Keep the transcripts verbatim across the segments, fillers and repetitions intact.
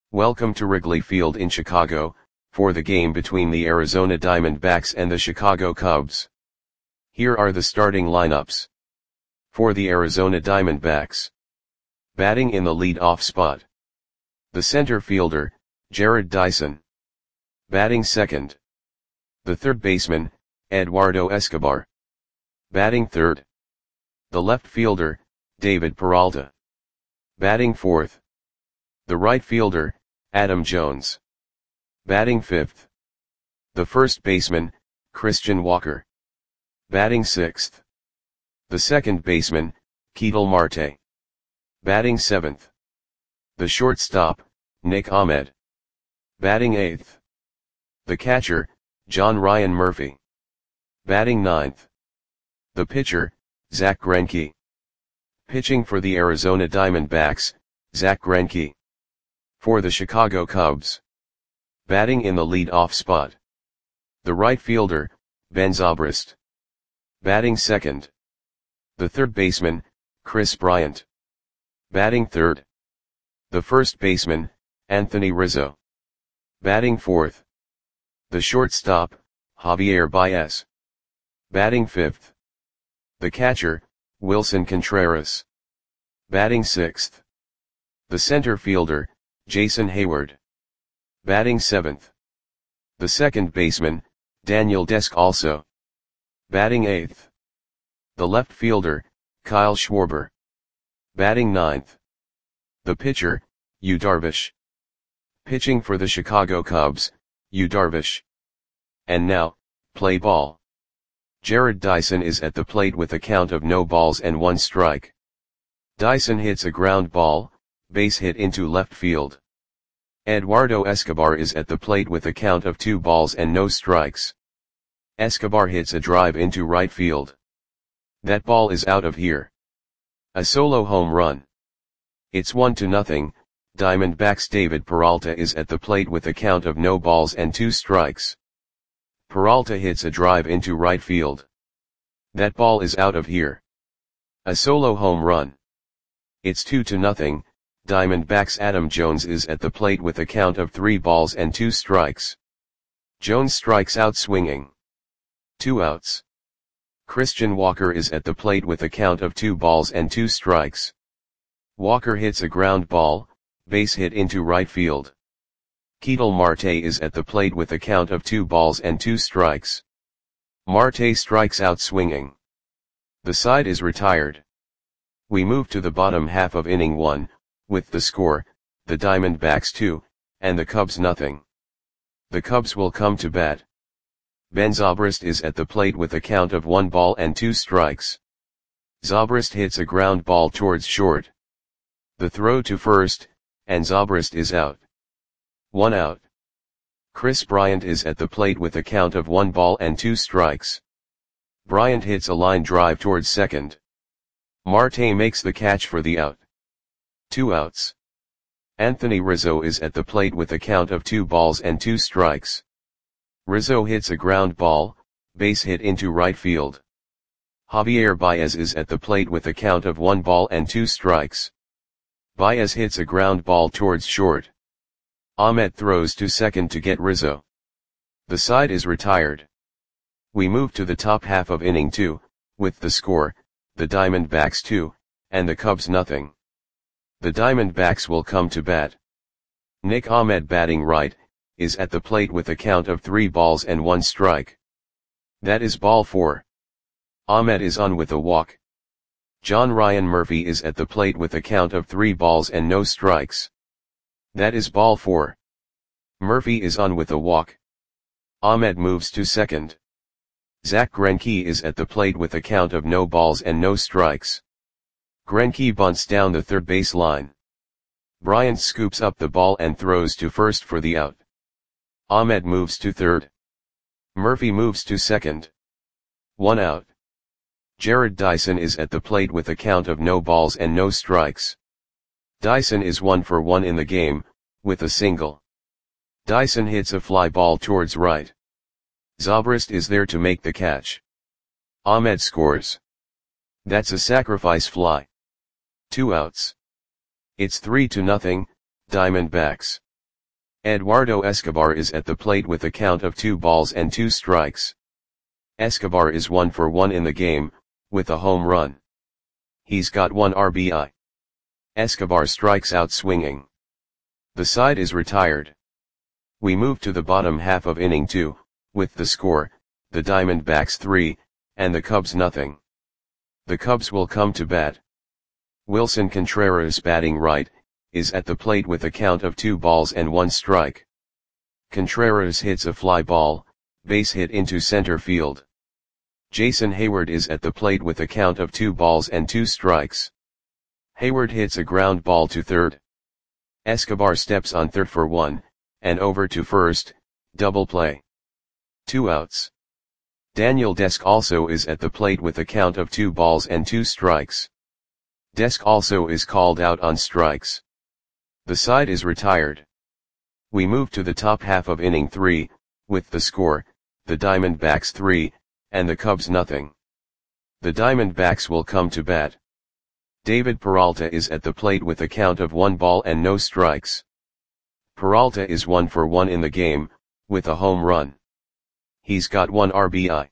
Welcome to Wrigley Field in Chicago, for the game between the Arizona Diamondbacks and the Chicago Cubs. Here are the starting lineups. For the Arizona Diamondbacks. Batting in the lead-off spot. The center fielder, Jarrod Dyson. Batting second. The third baseman, Eduardo Escobar. Batting third. The left fielder, David Peralta. Batting fourth. The right fielder, Adam Jones. Batting fifth. The first baseman, Christian Walker. Batting sixth. The second baseman, Ketel Marte. Batting seventh. The shortstop, Nick Ahmed. Batting eighth. The catcher, John Ryan Murphy. Batting ninth. The pitcher, Zack Greinke. Pitching for the Arizona Diamondbacks, Zack Greinke. For the Chicago Cubs. Batting in the lead-off spot. The right fielder, Ben Zobrist. Batting second. The third baseman, Kris Bryant. Batting third. The first baseman, Anthony Rizzo. Batting fourth. The shortstop, Javier Baez. Batting fifth. The catcher, Wilson Contreras. Batting sixth. The center fielder, Jason Hayward. Batting seventh. The second baseman, Daniel Descalso. Batting eighth. The left fielder, Kyle Schwarber. Batting ninth. The pitcher, Yu Darvish. Pitching for the Chicago Cubs, Yu Darvish. And now, play ball. Jarrod Dyson is at the plate with a count of no balls and one strike. Dyson hits a ground ball, base hit into left field. Eduardo Escobar is at the plate with a count of two balls and no strikes. Escobar hits a drive into right field. That ball is out of here. A solo home run. It's one to nothing. Diamondbacks' David Peralta is at the plate with a count of no balls and two strikes. Peralta hits a drive into right field. That ball is out of here. A solo home run. It's two to nothing. Diamondbacks' Adam Jones is at the plate with a count of three balls and two strikes. Jones strikes out swinging. Two outs. Christian Walker is at the plate with a count of two balls and two strikes. Walker hits a ground ball, base hit into right field. Ketel Marte is at the plate with a count of two balls and two strikes. Marte strikes out swinging. The side is retired. We move to the bottom half of inning one, with the score, the Diamondbacks two, and the Cubs nothing. The Cubs will come to bat. Ben Zobrist is at the plate with a count of one ball and two strikes. Zobrist hits a ground ball towards short. The throw to first, and Zobrist is out. One out. Kris Bryant is at the plate with a count of one ball and two strikes. Bryant hits a line drive towards second. Marte makes the catch for the out. Two outs. Anthony Rizzo is at the plate with a count of two balls and two strikes. Rizzo hits a ground ball, base hit into right field. Javier Baez is at the plate with a count of one ball and two strikes. Baez hits a ground ball towards short. Ahmed throws to second to get Rizzo. The side is retired. We move to the top half of inning two, with the score, the Diamondbacks two, and the Cubs nothing. The Diamondbacks will come to bat. Nick Ahmed batting right, is at the plate with a count of three balls and one strike. That is ball four. Ahmed is on with a walk. John Ryan Murphy is at the plate with a count of three balls and no strikes. That is ball four. Murphy is on with a walk. Ahmed moves to second. Zack Greinke is at the plate with a count of no balls and no strikes. Greinke bunts down the third base line. Bryant scoops up the ball and throws to first for the out. Ahmed moves to third. Murphy moves to second. One out. Jarrod Dyson is at the plate with a count of no balls and no strikes. Dyson is one for one in the game, with a single. Dyson hits a fly ball towards right. Zobrist is there to make the catch. Ahmed scores. That's a sacrifice fly. Two outs. It's three to nothing, Diamondbacks. Eduardo Escobar is at the plate with a count of two balls and two strikes. Escobar is one for one in the game, with a home run. He's got one R B I. Escobar strikes out swinging. The side is retired. We move to the bottom half of inning two, with the score, the Diamondbacks three, and the Cubs nothing. The Cubs will come to bat. Wilson Contreras, batting right, is at the plate with a count of two balls and one strike. Contreras hits a fly ball, base hit into center field. Jason Heyward is at the plate with a count of two balls and two strikes. Heyward hits a ground ball to third. Escobar steps on third for one, and over to first, double play. Two outs. Daniel Desk also is at the plate with a count of two balls and two strikes. Desk also is called out on strikes. The side is retired. We move to the top half of inning three, with the score, the Diamondbacks three, and the Cubs nothing. The Diamondbacks will come to bat. David Peralta is at the plate with a count of one ball and no strikes. Peralta is one for one in the game, with a home run. He's got one R B I.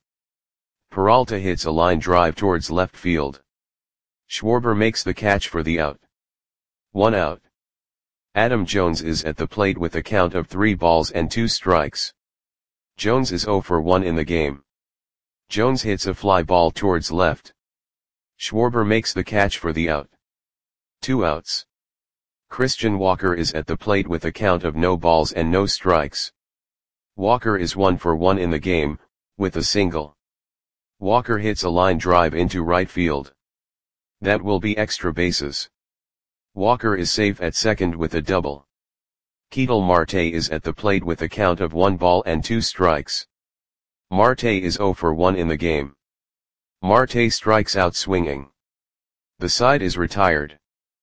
Peralta hits a line drive towards left field. Schwarber makes the catch for the out. One out. Adam Jones is at the plate with a count of three balls and two strikes. Jones is zero for one in the game. Jones hits a fly ball towards left. Schwarber makes the catch for the out. Two outs. Christian Walker is at the plate with a count of no balls and no strikes. Walker is one for one in the game, with a single. Walker hits a line drive into right field. That will be extra bases. Walker is safe at second with a double. Ketel Marte is at the plate with a count of one ball and two strikes. Marte is zero for one in the game. Marte strikes out swinging. The side is retired.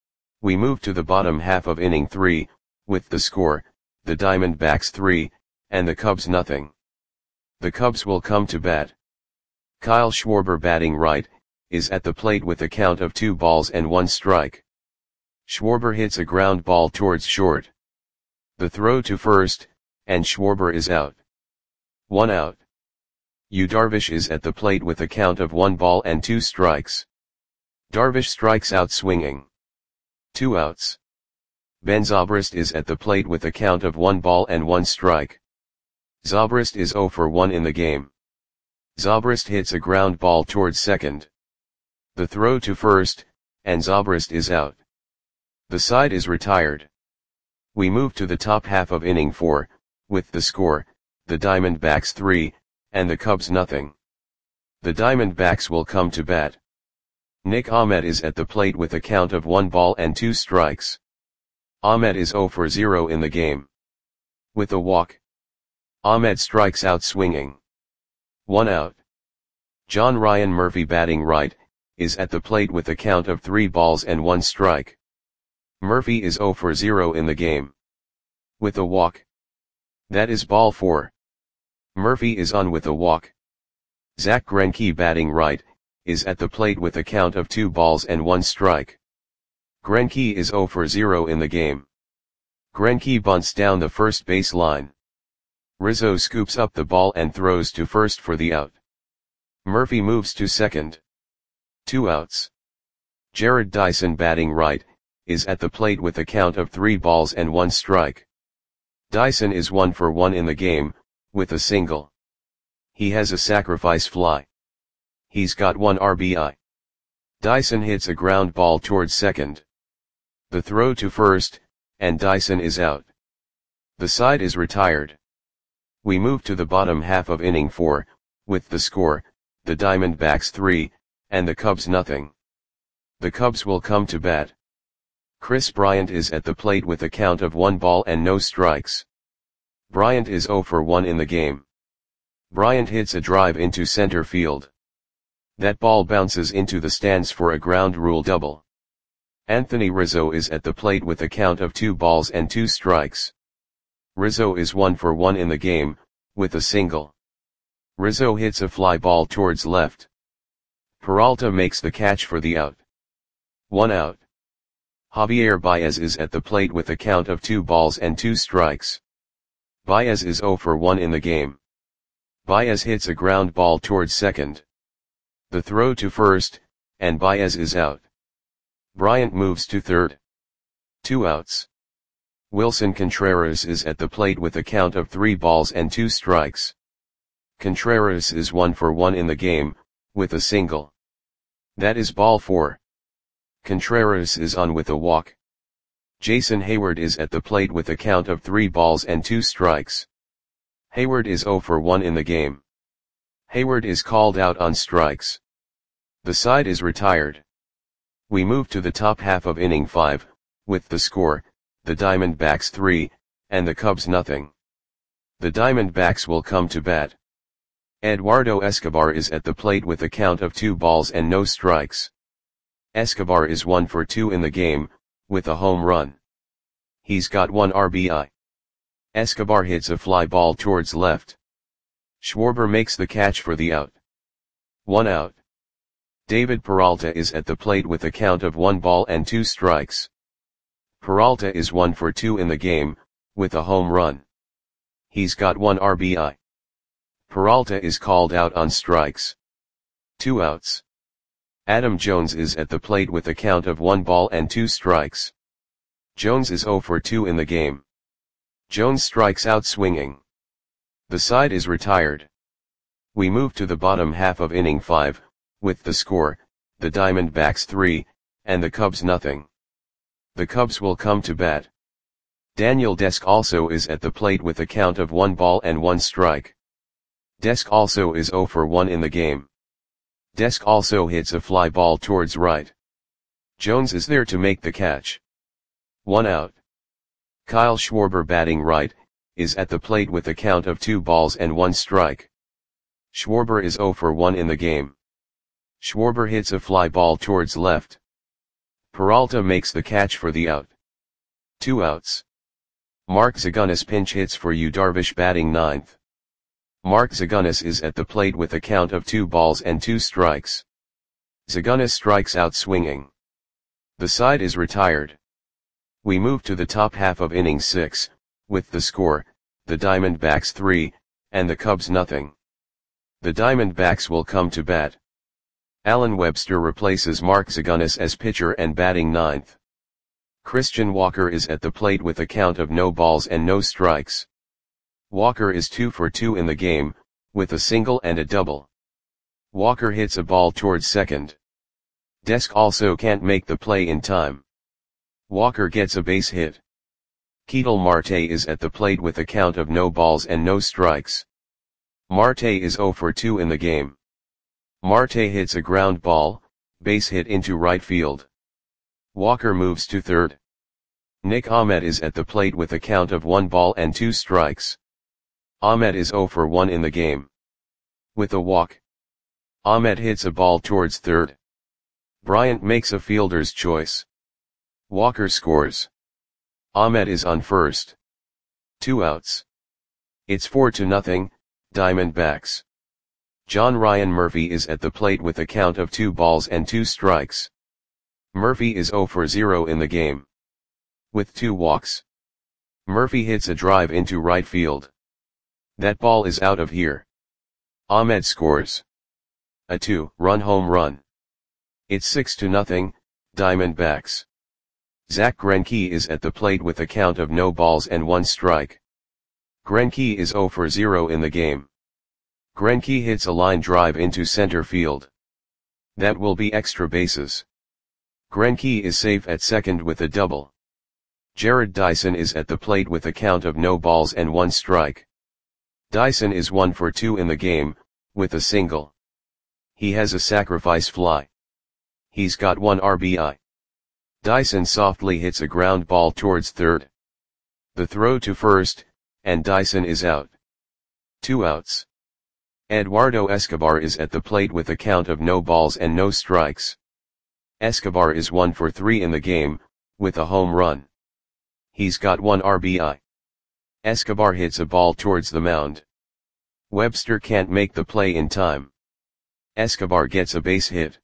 We move to the bottom half of inning three, with the score, the Diamondbacks three, and the Cubs nothing. The Cubs will come to bat. Kyle Schwarber, batting right, is at the plate with a count of two balls and one strike. Schwarber hits a ground ball towards short. The throw to first, and Schwarber is out. One out. Yu Darvish is at the plate with a count of one ball and two strikes. Darvish strikes out swinging. Two outs. Ben Zobrist is at the plate with a count of one ball and one strike. Zobrist is zero for one in the game. Zobrist hits a ground ball towards second. The throw to first, and Zobrist is out. The side is retired. We move to the top half of inning four, with the score, the Diamondbacks three, and the Cubs nothing. The Diamondbacks will come to bat. Nick Ahmed is at the plate with a count of one ball and two strikes. Ahmed is zero for zero in the game. With a walk. Ahmed strikes out swinging. One out. John Ryan Murphy, batting right, is at the plate with a count of three balls and one strike. Murphy is zero for zero in the game. With a walk. That is ball four. Murphy is on with a walk. Zach Greinke, batting right, is at the plate with a count of two balls and one strike. Greinke is zero for zero in the game. Greinke bunts down the first base line. Rizzo scoops up the ball and throws to first for the out. Murphy moves to second. Two outs. Jared Dyson, batting right, is at the plate with a count of three balls and one strike. Dyson is one for one in the game, with a single. He has a sacrifice fly. He's got one R B I. Dyson hits a ground ball towards second. The throw to first, and Dyson is out. The side is retired. We move to the bottom half of inning four, with the score, the Diamondbacks three, and the Cubs nothing. The Cubs will come to bat. Chris Bryant is at the plate with a count of one ball and no strikes. Bryant is zero for one in the game. Bryant hits a drive into center field. That ball bounces into the stands for a ground rule double. Anthony Rizzo is at the plate with a count of two balls and two strikes. Rizzo is one for one in the game, with a single. Rizzo hits a fly ball towards left. Peralta makes the catch for the out. One out. Javier Baez is at the plate with a count of two balls and two strikes. Baez is zero for one in the game. Baez hits a ground ball towards second. The throw to first, and Baez is out. Bryant moves to third. Two outs. Wilson Contreras is at the plate with a count of three balls and two strikes. Contreras is one for one in the game, with a single. That is ball four. Contreras is on with a walk. Jason Hayward is at the plate with a count of three balls and two strikes. Hayward is zero for one in the game. Hayward is called out on strikes. The side is retired. We move to the top half of inning five, with the score, the Diamondbacks three, and the Cubs nothing. The Diamondbacks will come to bat. Eduardo Escobar is at the plate with a count of two balls and no strikes. Escobar is one for two in the game, with a home run. He's got one R B I. Escobar hits a fly ball towards left. Schwarber makes the catch for the out. One out. David Peralta is at the plate with a count of one ball and two strikes. Peralta is one for two in the game, with a home run. He's got one R B I. Peralta is called out on strikes. Two outs. Adam Jones is at the plate with a count of one ball and two strikes. Jones is zero for two in the game. Jones strikes out swinging. The side is retired. We move to the bottom half of inning five, with the score, the Diamondbacks three, and the Cubs nothing. The Cubs will come to bat. Daniel Desk also is at the plate with a count of one ball and one strike. Desk also is zero for one in the game. Desk also hits a fly ball towards right. Jones is there to make the catch. One out. Kyle Schwarber, batting right, is at the plate with a count of two balls and one strike. Schwarber is zero for one in the game. Schwarber hits a fly ball towards left. Peralta makes the catch for the out. Two outs. Mark Zagunis pinch hits for Yu Darvish, batting ninth. Mark Zagunis is at the plate with a count of two balls and two strikes. Zagunis strikes out swinging. The side is retired. We move to the top half of inning six, with the score, the Diamondbacks three, and the Cubs nothing. The Diamondbacks will come to bat. Alan Webster replaces Mark Zagunis as pitcher and batting ninth. Christian Walker is at the plate with a count of no balls and no strikes. Walker is two for two in the game, with a single and a double. Walker hits a ball towards second. Desk also can't make the play in time. Walker gets a base hit. Ketel Marte is at the plate with a count of no balls and no strikes. Marte is zero for two in the game. Marte hits a ground ball, base hit into right field. Walker moves to third. Nick Ahmed is at the plate with a count of one ball and two strikes. Ahmed is zero for one in the game. With a walk. Ahmed hits a ball towards third. Bryant makes a fielder's choice. Walker scores. Ahmed is on first. Two outs. It's four to nothing, Diamondbacks. John Ryan Murphy is at the plate with a count of two balls and two strikes. Murphy is zero for zero in the game. With two walks. Murphy hits a drive into right field. That ball is out of here. Ahmed scores. A two-run home run. It's six to nothing, Diamondbacks. Zach Greinke is at the plate with a count of no balls and one strike. Greinke is zero for zero in the game. Greinke hits a line drive into center field. That will be extra bases. Greinke is safe at second with a double. Jared Dyson is at the plate with a count of no balls and one strike. Dyson is one for two in the game, with a single. He has a sacrifice fly. He's got one R B I. Dyson softly hits a ground ball towards third. The throw to first, and Dyson is out. Two outs. Eduardo Escobar is at the plate with a count of no balls and no strikes. Escobar is one for three in the game, with a home run. He's got one R B I. Escobar hits a ball towards the mound. Webster can't make the play in time. Escobar gets a base hit.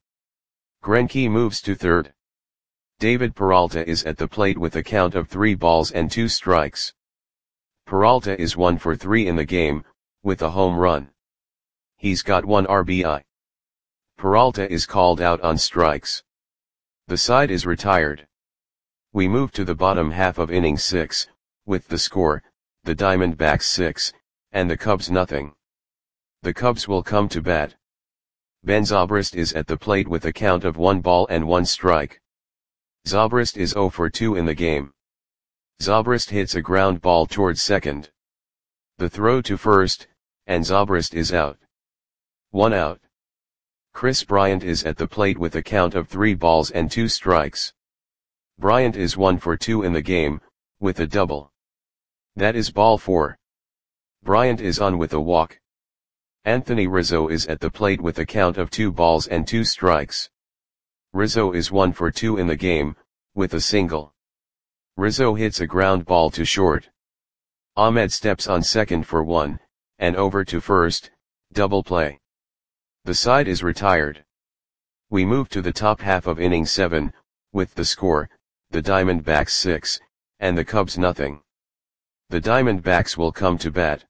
Greinke moves to third. David Peralta is at the plate with a count of three balls and two strikes. Peralta is one for three in the game, with a home run. He's got one R B I. Peralta is called out on strikes. The side is retired. We move to the bottom half of inning six, with the score, the Diamondbacks six, and the Cubs nothing. The Cubs will come to bat. Ben Zobrist is at the plate with a count of one ball and one strike. Zobrist is zero for two in the game. Zobrist hits a ground ball towards second. The throw to first, and Zobrist is out. One out. Chris Bryant is at the plate with a count of three balls and two strikes. Bryant is one for two in the game, with a double. That is ball four. Bryant is on with a walk. Anthony Rizzo is at the plate with a count of two balls and two strikes. Rizzo is one for two in the game, with a single. Rizzo hits a ground ball to short. Ahmed steps on second for one, and over to first, double play. The side is retired. We move to the top half of inning seven, with the score, the Diamondbacks six, and the Cubs nothing. The Diamondbacks will come to bat.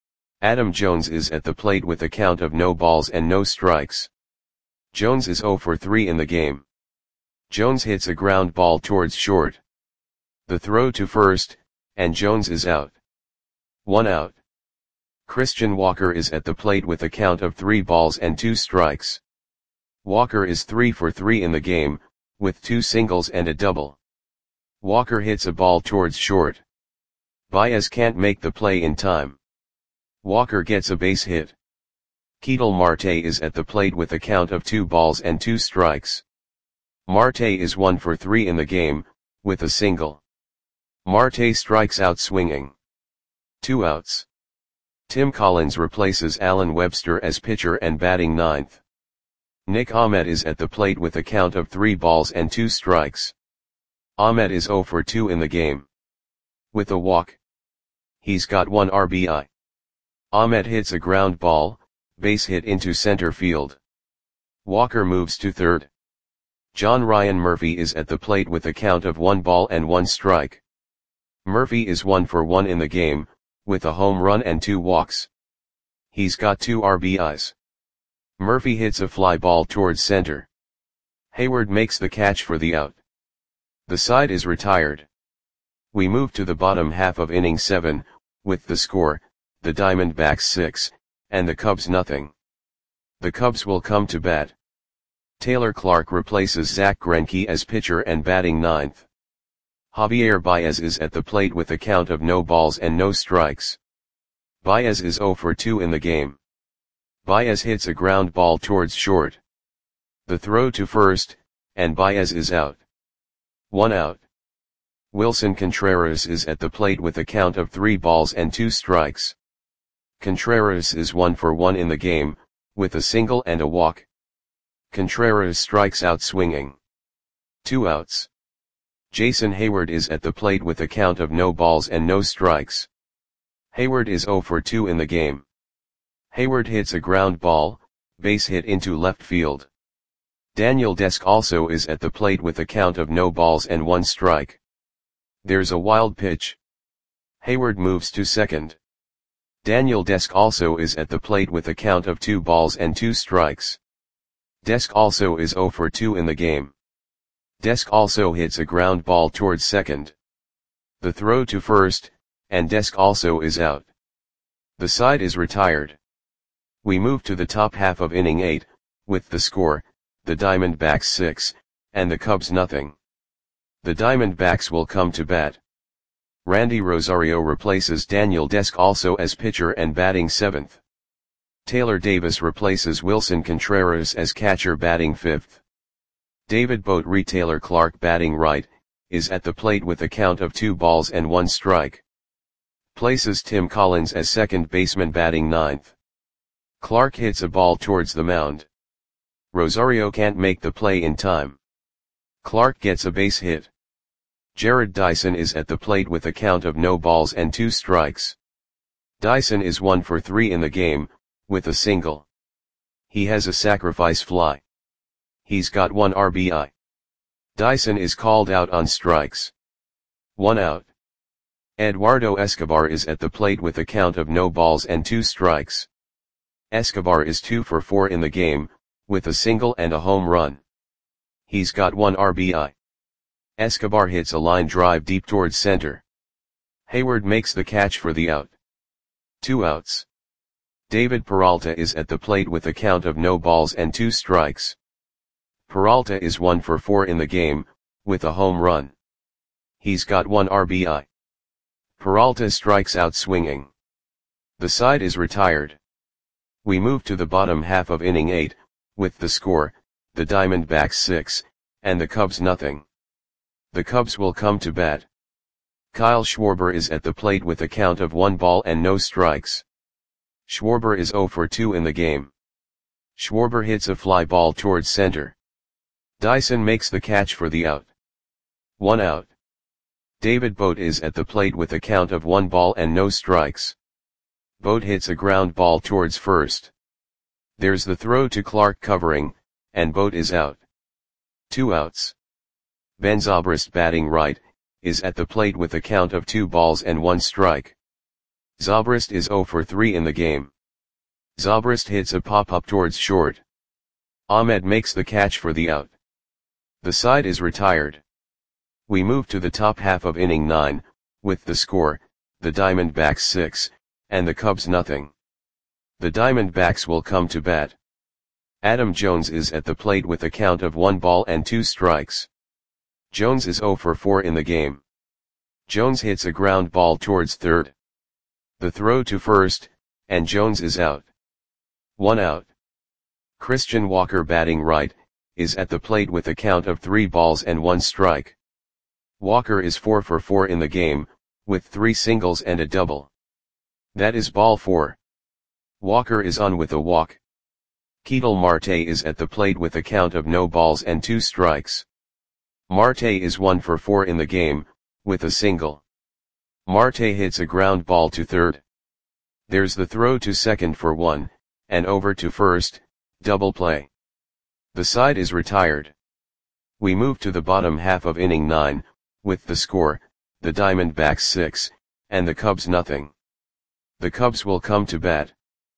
Adam Jones is at the plate with a count of no balls and no strikes. Jones is zero for three in the game. Jones hits a ground ball towards short. The throw to first, and Jones is out. One out. Christian Walker is at the plate with a count of three balls and two strikes. Walker is three for three in the game, with two singles and a double. Walker hits a ball towards short. Baez can't make the play in time. Walker gets a base hit. Ketel Marte is at the plate with a count of two balls and two strikes. Marte is one for three in the game, with a single. Marte strikes out swinging. Two outs. Tim Collins replaces Alan Webster as pitcher and batting ninth. Nick Ahmed is at the plate with a count of three balls and two strikes. Ahmed is zero for two in the game. With a walk. He's got one R B I. Ahmed hits a ground ball, base hit into center field. Walker moves to third. John Ryan Murphy is at the plate with a count of one ball and one strike. Murphy is one for one in the game, with a home run and two walks. He's got two R B Is. Murphy hits a fly ball towards center. Hayward makes the catch for the out. The side is retired. We move to the bottom half of inning seven, with the score, the Diamondbacks six, and the Cubs nothing. The Cubs will come to bat. Taylor Clark replaces Zach Greinke as pitcher and batting ninth. Javier Baez is at the plate with a count of no balls and no strikes. Baez is zero for two in the game. Baez hits a ground ball towards short. The throw to first, and Baez is out. One out. Wilson Contreras is at the plate with a count of three balls and two strikes. Contreras is one for one in the game, with a single and a walk. Contreras strikes out swinging. Two outs. Jason Hayward is at the plate with a count of no balls and no strikes. Hayward is zero for two in the game. Hayward hits a ground ball, base hit into left field. Daniel Desk also is at the plate with a count of no balls and one strike. There's a wild pitch. Hayward moves to second. Daniel Desk also is at the plate with a count of two balls and two strikes. Desk also is zero for two in the game. Desk also hits a ground ball towards second. The throw to first, and Desk also is out. The side is retired. We move to the top half of inning eight, with the score, the Diamondbacks six, and the Cubs nothing. The Diamondbacks will come to bat. Randy Rosario replaces Daniel Desk also as pitcher and batting seventh. Taylor Davis replaces Wilson Contreras as catcher batting fifth. David Boat Taylor Clark batting right, is at the plate with a count of two balls and one strike. Places Tim Collins as second baseman batting ninth. Clark hits a ball towards the mound. Rosario can't make the play in time. Clark gets a base hit. Jared Dyson is at the plate with a count of no balls and two strikes. Dyson is one for three in the game, with a single. He has a sacrifice fly. He's got one R B I. Dyson is called out on strikes. One out. Eduardo Escobar is at the plate with a count of no balls and two strikes. Escobar is two for four in the game, with a single and a home run. He's got one R B I. Escobar hits a line drive deep towards center. Hayward makes the catch for the out. Two outs. David Peralta is at the plate with a count of no balls and two strikes. Peralta is one for four in the game, with a home run. He's got one R B I. Peralta strikes out swinging. The side is retired. We move to the bottom half of inning eight, with the score, the Diamondbacks six, and the Cubs nothing. The Cubs will come to bat. Kyle Schwarber is at the plate with a count of one ball and no strikes. Schwarber is zero for two in the game. Schwarber hits a fly ball towards center. Dyson makes the catch for the out. One out. David Bote is at the plate with a count of one ball and no strikes. Bote hits a ground ball towards first. There's the throw to Clark covering, and Bote is out. Two outs. Ben Zobrist, batting right, is at the plate with a count of two balls and one strike. Zobrist is zero for three in the game. Zobrist hits a pop-up towards short. Ahmed makes the catch for the out. The side is retired. We move to the top half of inning nine, with the score, the Diamondbacks six, and the Cubs nothing. The Diamondbacks will come to bat. Adam Jones is at the plate with a count of one ball and two strikes. Jones is zero for four in the game. Jones hits a ground ball towards third. The throw to first, and Jones is out. One out. Christian Walker, batting right, is at the plate with a count of three balls and one strike. Walker is four for four in the game, with three singles and a double. That is ball four. Walker is on with a walk. Ketel Marte is at the plate with a count of no balls and two strikes. Marte is one for four in the game, with a single. Marte hits a ground ball to third. There's the throw to second for one, and over to first, double play. The side is retired. We move to the bottom half of inning nine, with the score, the Diamondbacks six, and the Cubs nothing. The Cubs will come to bat.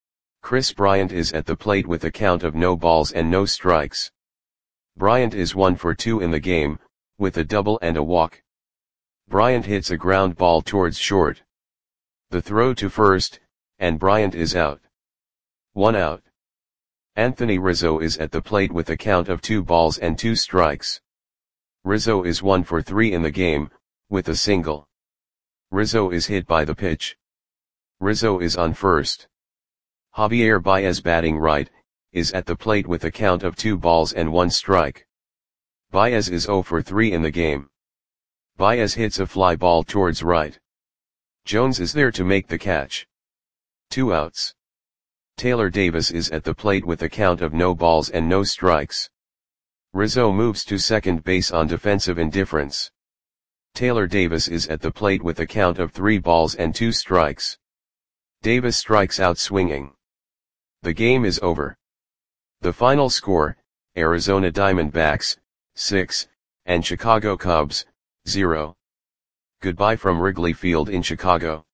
Chris Bryant is at the plate with a count of no balls and no strikes. Bryant is one for two in the game, with a double and a walk. Bryant hits a ground ball towards short. The throw to first, and Bryant is out. One out. Anthony Rizzo is at the plate with a count of two balls and two strikes. Rizzo is one for three in the game, with a single. Rizzo is hit by the pitch. Rizzo is on first. Javier Baez, batting right, is at the plate with a count of two balls and one strike. Baez is zero for three in the game. Baez hits a fly ball towards right. Jones is there to make the catch. Two outs. Taylor Davis is at the plate with a count of no balls and no strikes. Rizzo moves to second base on defensive indifference. Taylor Davis is at the plate with a count of three balls and two strikes. Davis strikes out swinging. The game is over. The final score, Arizona Diamondbacks, six, and Chicago Cubs, zero. Goodbye from Wrigley Field in Chicago.